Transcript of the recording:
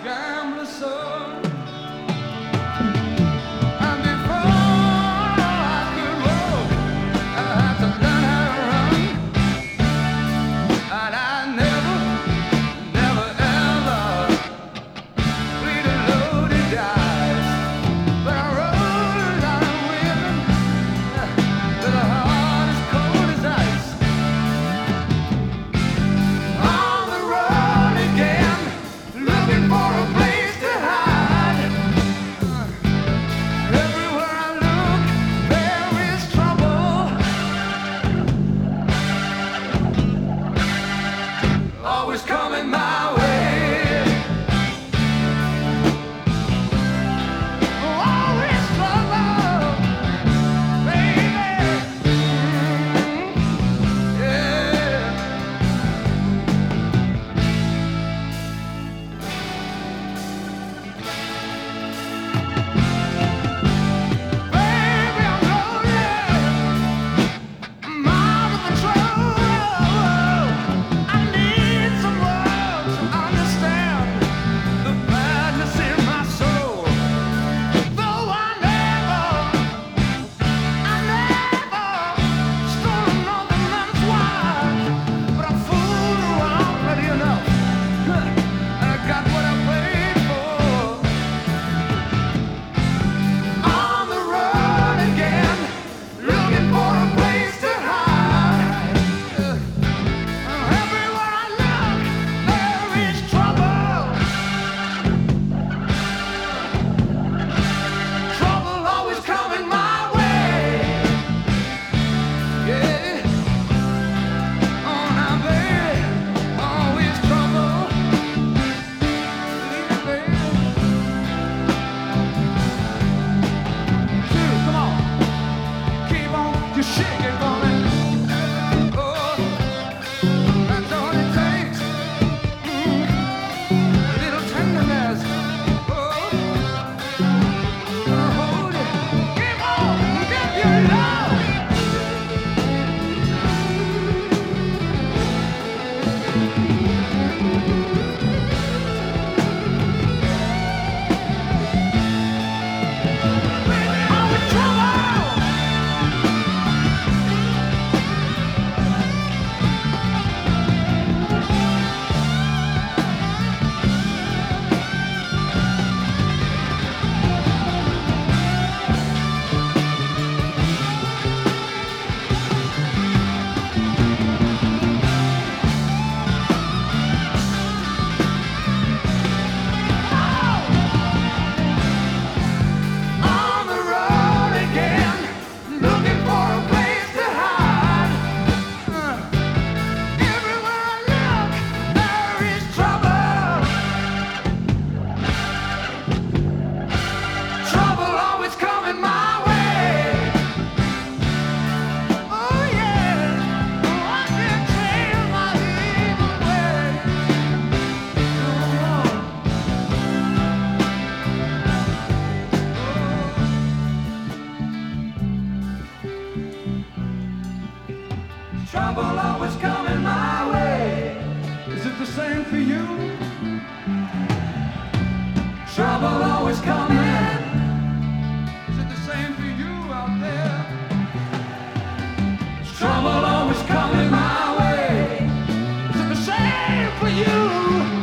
gambler's son. And before I could walk, I had to learn how to run. And I never ever played a loaded dice. But I rolled a lot of women with a heart as cold as ice. On the road again, looking for a place to hide. Everywhere I look, there is trouble. Always coming my way. Always trouble, baby. Yeah. Baby, I'm loaded. I'm out of control. I need someone to understand the badness in my soul. Though I never stole another man's wife, but I fooled around plenty enough, and I got what I paid for. On the road again, looking for a place to hide. Everywhere I look, there is trouble. Trouble always coming my way. Yeah. Oh, now, baby, always trouble. Baby. Two, come on. Keep on, you shaking for me. Oh, that's all it takes. A little tenderness. Oh, hold it. Keep on, give your love. I'm in trouble. On the road again, looking for a place to hide. Everywhere I look, there is trouble. Trouble always coming my way. Oh yeah, I can change my evil ways. Trouble always coming my way. Is it the same for you? Trouble always coming. Is it the same for you out there? Trouble always coming my way. Is it the same for you?